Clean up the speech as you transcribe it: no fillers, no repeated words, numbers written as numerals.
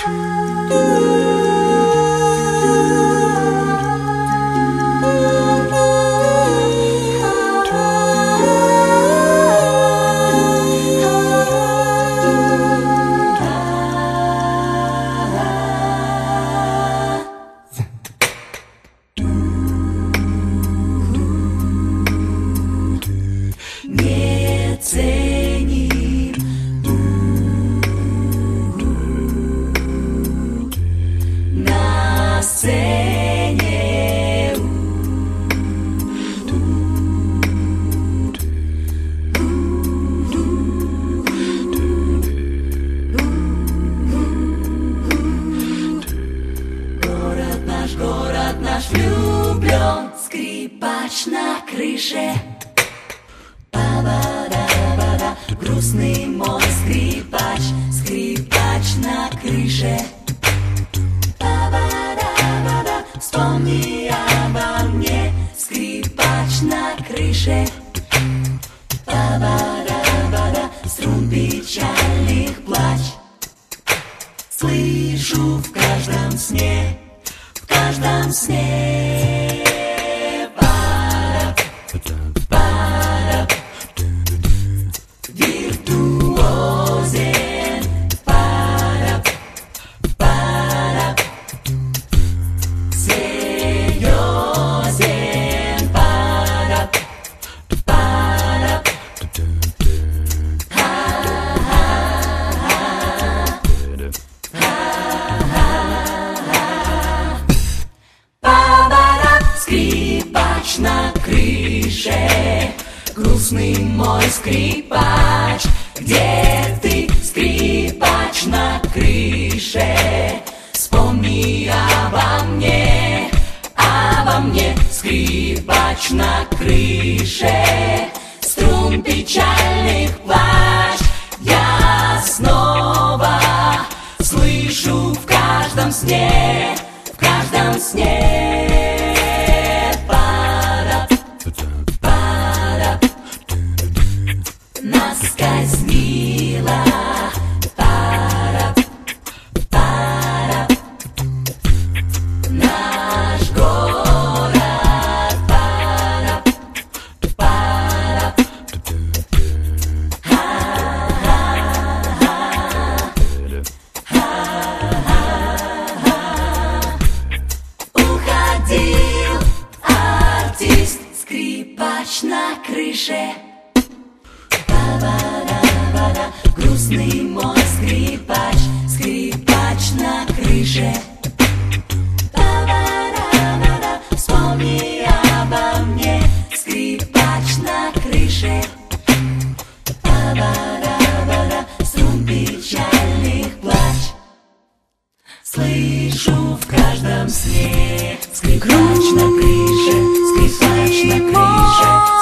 Не ценим на сцене. Город наш влюблен, скрипач на крыше. Грустный мой скрипач, скрипач на крыше. Вспомни обо мне, скрипач на крыше. Струн печальных плач слышу в каждом сне, в каждом сне. Виртуозен, серьезен, скрипач на крыше. Грустный мой скрипач, где ты, скрипач на крыше? Вспомни обо мне, скрипач на крыше. Струн печальных плач я снова слышу в каждом сне, в каждом сне. Нас казнила наш город, уходил артист, скрипач на крыше. Грустный мой скрипач, скрипач на крыше. Вспомни обо мне, скрипач на крыше. Струн печальных плач слышу в каждом сне. Скрипач на крыше, скрипач на крыше.